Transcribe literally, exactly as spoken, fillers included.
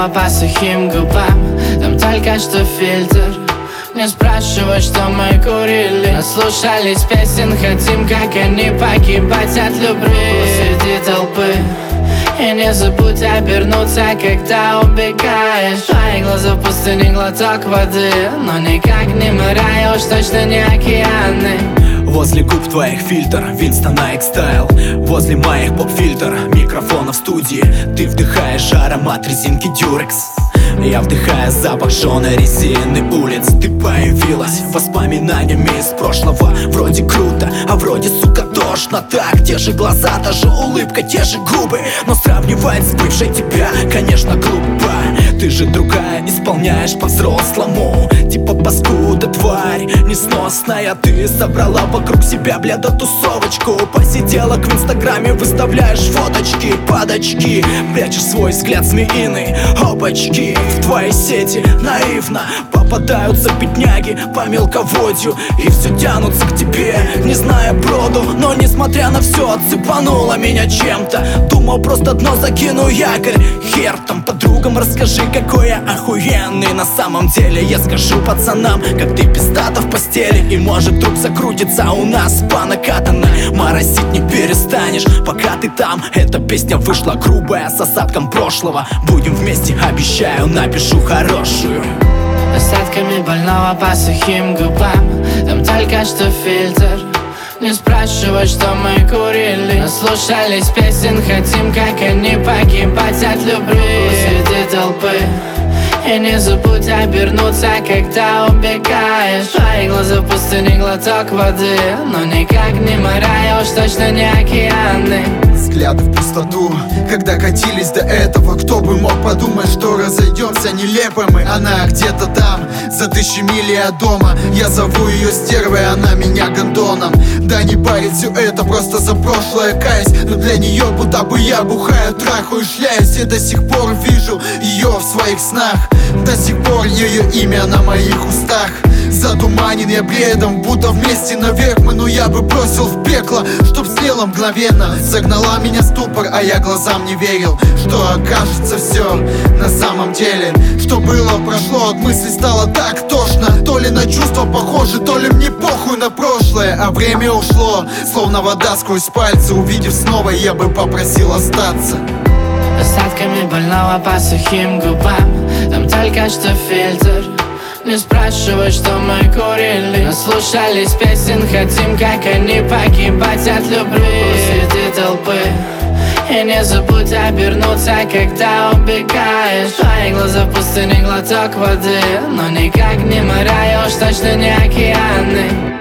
больного по сухим губам. Там только что фильтр. Не спрашивай, что мы курили. Наслушались песен, хотим, как они, погибать от любви среди толпы. И не забудь обернуться, когда убегаешь. Твои глаза в пустыне, глоток воды. Но никак не моря, уж точно не океаны. Возле губ твоих фильтр, Winston X-Style. Возле моих поп-фильтр, микрофона в студии. Ты вдыхаешь аромат резинки Durex. Я вдыхаю запах жженой резины улиц. Ты появилась воспоминаниями из прошлого. Вроде круто, а вроде, сука, тошно. Так, те же глаза, та же улыбка, те же губы. Но сравнивать с бывшей тебя, конечно, глупо. Ты же другая, исполняешь по-взрослому. Типа паскуда, тварь несносная. Ты собрала вокруг себя, бля, да тусовочку. Посиделок в инстаграме, выставляешь фоточки, падочки. Прячешь свой взгляд змеиный, опачки. В твоей сети наивно попадаются бедняги по мелководью. И все тянутся к тебе, не зная броду. Но несмотря на все, отсыпануло меня чем-то. Думал, просто дно закину якорь. Хер там, подругам расскажи, какой я охуенный. На самом деле я скажу пацанам, как ты пиздата в постели. И может вдруг закрутится у нас по накатанной. Моросить не перестанешь, пока ты там. Эта песня вышла грубая, с осадком прошлого. Будем вместе, обещаю, напишу хорошую. Остатками больного по сухим губам. Там только что фильтр. Не спрашивай, что мы курили. Наслушались песен, хотим, как они, погибать от любви среди толпы. И не забудь обернуться, когда убегаешь. Твои глаза в пустыне, глоток воды. Но никак не моря, уж точно не океаны. Взгляды в пустоту, когда катились до этого. Кто бы мог подумать, что разойдемся нелепо мы. Она где-то там, за тысячи миль от дома. Я зову ее стервой, она меня гондоном. Да не парит все это, просто за прошлое каюсь. Но для нее будто бы я бухаю, трахаю, шляюсь. И до сих пор вижу ее в своих снах. До сих пор ее имя на моих устах. Затуманен я бредом, будто вместе наверх мы. Но я бы бросил в пекло, чтоб слила мгновенно. Загнала меня в ступор, а я глазам не верил, что окажется все на самом деле. Что было, прошло, от мысли стало так тошно. То ли на чувства похоже, то ли мне похуй на прошлое. А время ушло, словно вода сквозь пальцы. Увидев снова, я бы попросил остаться. Остатками больного по сухим губам. Там только что фильтр. Не спрашивай, что мы курили. Наслушались песен, хотим, как они, погибать от любви среди толпы. И не забудь обернуться, когда убегаешь. Твои глаза в пустыне, глоток воды. Но никак не моря, уж точно не океаны.